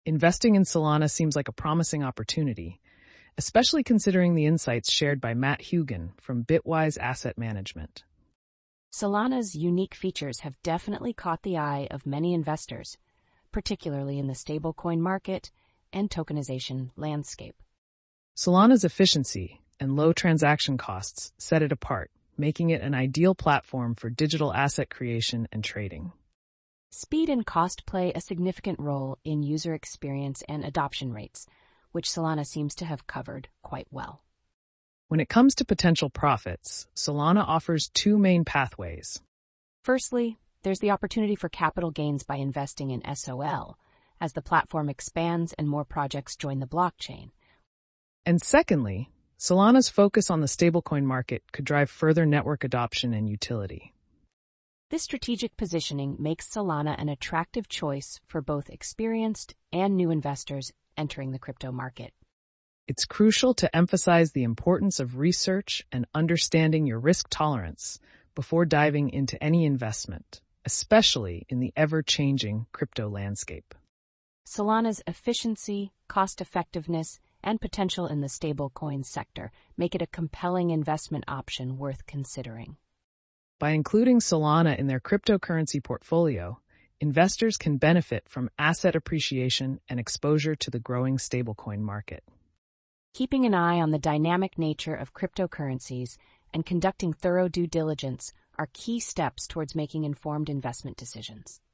Investing in Solana seems like a promising opportunity, especially considering the insights shared by Matt Hugan from Bitwise Asset Management. Solana's unique features have definitely caught the eye of many investors, particularly in the stablecoin market and tokenization landscape. Solana's efficiency and low transaction costs set it apart, making it an ideal platform for digital asset creation and trading. Speed and cost play a significant role in user experience and adoption rates, which Solana seems to have covered quite well. When it comes to potential profits, Solana offers two main pathways. Firstly, there's the opportunity for capital gains by investing in SOL, as the platform expands and more projects join the blockchain. And secondly, Solana's focus on the stablecoin market could drive further network adoption and utility. This strategic positioning makes Solana an attractive choice for both experienced and new investors entering the crypto market. It's crucial to emphasize the importance of research and understanding your risk tolerance before diving into any investment, especially in the ever-changing crypto landscape. Solana's efficiency, cost-effectiveness, and potential in the stablecoin sector make it a compelling investment option worth considering. By including Solana in their cryptocurrency portfolio, investors can benefit from asset appreciation and exposure to the growing stablecoin market. Keeping an eye on the dynamic nature of cryptocurrencies and conducting thorough due diligence are key steps towards making informed investment decisions.